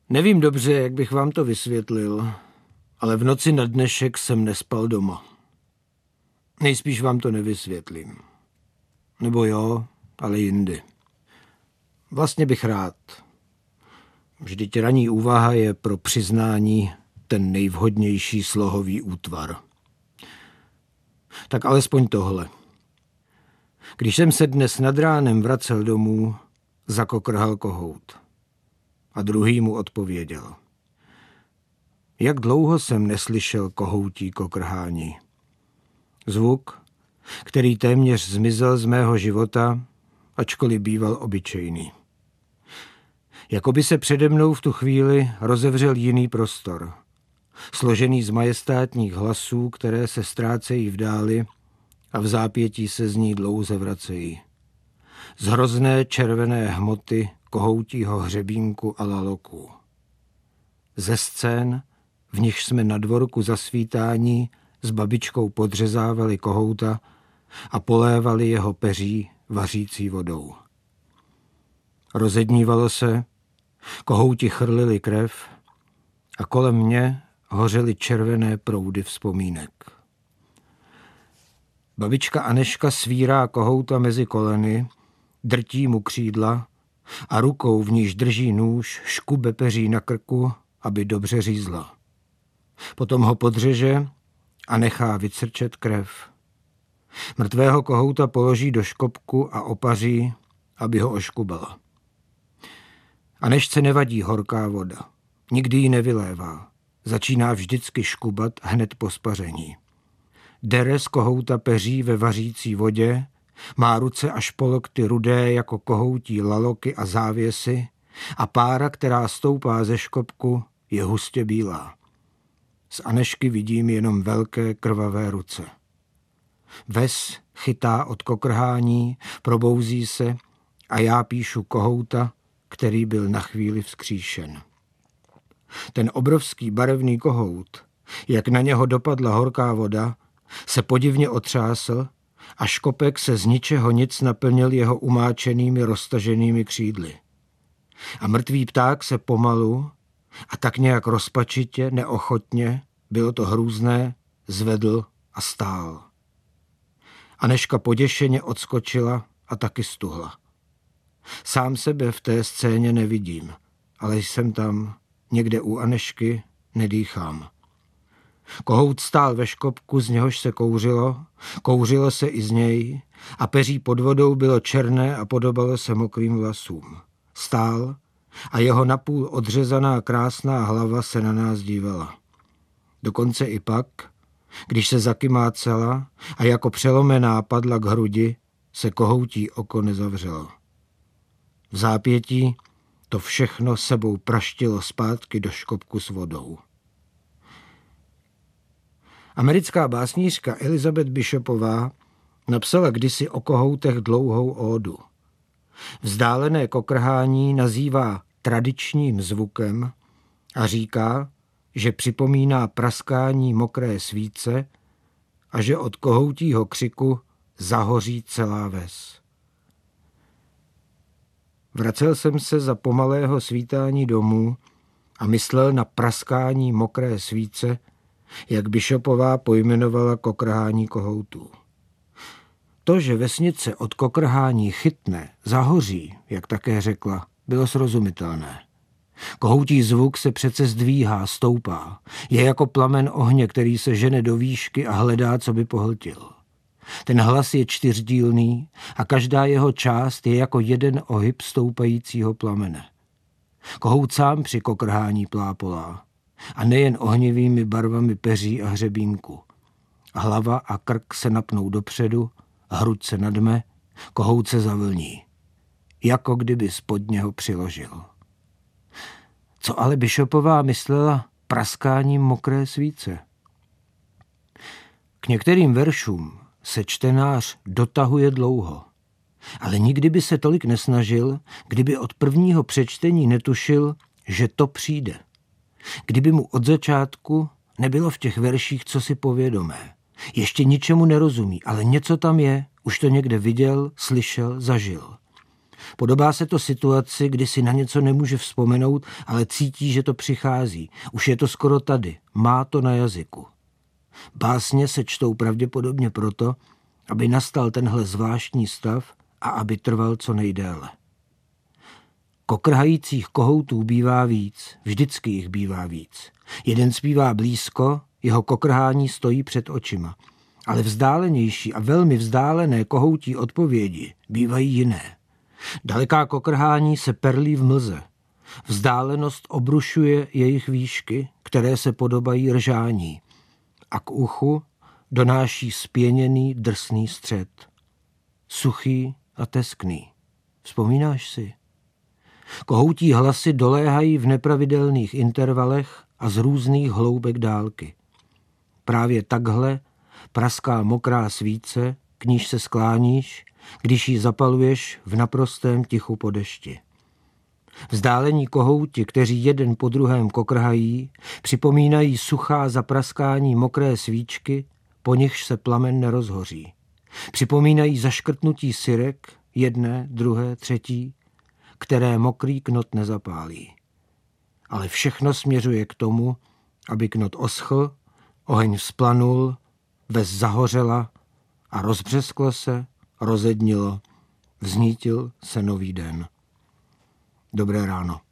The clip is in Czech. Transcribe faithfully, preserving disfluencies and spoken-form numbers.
Nevím dobře, jak bych vám to vysvětlil, ale v noci na dnešek jsem nespal doma. Nejspíš vám to nevysvětlím. Nebo jo, ale jindy. Vlastně bych rád. Vždyť ranní úvaha je pro přiznání ten nejvhodnější slohový útvar. Tak alespoň tohle. Když jsem se dnes nad ránem vracel domů, zakokrhal kohout. A druhý mu odpověděl. Jak dlouho jsem neslyšel kohoutí kokrhání. Zvuk, který téměř zmizel z mého života, ačkoliv býval obyčejný. Jakoby se přede mnou v tu chvíli rozevřel jiný prostor, složený z majestátních hlasů, které se ztrácejí v dáli a v zápětí se z ní dlouze vracejí. Z hrozné červené hmoty kohoutího hřebínku a laloků. Ze scén, v nichž jsme na dvorku za svítání s babičkou podřezávali kohouta a polévali jeho peří vařící vodou. Rozednívalo se, kohouti chrlili krev a kolem mě hořely červené proudy vzpomínek. Babička Aneška svírá kohouta mezi koleny, drtí mu křídla a rukou, v níž drží nůž, škube peří na krku, aby dobře řízla. Potom ho podřeže a nechá vycrčet krev. Mrtvého kohouta položí do škopku a opaří, aby ho oškubala. Anešce nevadí horká voda. Nikdy ji nevylévá. Začíná vždycky škubat hned po spaření. Dere z kohouta peří ve vařící vodě, má ruce až po lokty rudé jako kohoutí laloky a závěsy a pára, která stoupá ze škopku, je hustě bílá. Z Anešky vidím jenom velké krvavé ruce. Ves chytá od kokrhání, probouzí se a já píšu kohouta, který byl na chvíli vzkříšen. Ten obrovský barevný kohout, jak na něho dopadla horká voda, se podivně otřásl a škopek se z ničeho nic naplnil jeho umáčenými roztaženými křídly. A mrtvý pták se pomalu a tak nějak rozpačitě, neochotně, bylo to hrůzné, zvedl a stál. Aneška poděšeně odskočila a taky stuhla. Sám sebe v té scéně nevidím, ale jsem tam, někde u Anešky, nedýchám. Kohout stál ve škopku, z něhož se kouřilo, kouřilo se i z něj a peří pod vodou bylo černé a podobalo se mokrým vlasům. Stál a jeho napůl odřezaná krásná hlava se na nás dívala. Dokonce i pak, když se zakymácela a jako přelomená padla k hrudi, se kohoutí oko nezavřelo. V zápětí to všechno sebou praštilo zpátky do škopku s vodou. Americká básnířka Elizabeth Bishopová napsala kdysi o kohoutech dlouhou ódu. Vzdálené kokrhání nazývá tradičním zvukem a říká, že připomíná praskání mokré svíce a že od kohoutího křiku zahoří celá ves. Vracel jsem se za pomalého svítání domů a myslel na praskání mokré svíce, jak Bishopová pojmenovala kokrhání kohoutů. To, že vesnice od kokrhání chytne, zahoří, jak také řekla, bylo srozumitelné. Kohoutí zvuk se přece zdvíhá, stoupá. Je jako plamen ohně, který se žene do výšky a hledá, co by pohltil. Ten hlas je čtyřdílný a každá jeho část je jako jeden ohyb stoupajícího plamene. Kohout sám při kokrhání plápolá. A nejen ohnivými barvami peří a hřebínku. Hlava a krk se napnou dopředu, hruď se nadme, kohout se zavlní. Jako kdyby spod něho přiložil. Co ale Bishopová myslela praskáním mokré svíce? K některým veršům se čtenář dotahuje dlouho, ale nikdy by se tolik nesnažil, kdyby od prvního přečtení netušil, že to přijde. Kdyby mu od začátku nebylo v těch verších cosi povědomé. Ještě ničemu nerozumí, ale něco tam je, už to někde viděl, slyšel, zažil. Podobá se to situaci, kdy si na něco nemůže vzpomenout, ale cítí, že to přichází. Už je to skoro tady, má to na jazyku. Básně se čtou pravděpodobně proto, aby nastal tenhle zvláštní stav a aby trval co nejdéle. Kokrhajících kohoutů bývá víc, vždycky jich bývá víc. Jeden zpívá blízko, jeho kokrhání stojí před očima. Ale vzdálenější a velmi vzdálené kohoutí odpovědi bývají jiné. Daleká kokrhání se perlí v mlze. Vzdálenost obrušuje jejich výšky, které se podobají ržání. A k uchu donáší spěněný drsný střed. Suchý a teskný. Vzpomínáš si? Kohoutí hlasy doléhají v nepravidelných intervalech a z různých hloubek dálky. Právě takhle praská mokrá svíce, k níž se skláníš, když ji zapaluješ v naprostém tichu po dešti. Vzdálení kohouti, kteří jeden po druhém kokrhají, připomínají suchá zapraskání mokré svíčky, po nichž se plamen nerozhoří. Připomínají zaškrtnutí syrek, jedné, druhé, třetí, které mokrý knot nezapálí. Ale všechno směřuje k tomu, aby knot oschl, oheň vzplanul, ves zahořela a rozbřesklo se, rozednilo, vznítil se nový den. Dobré ráno.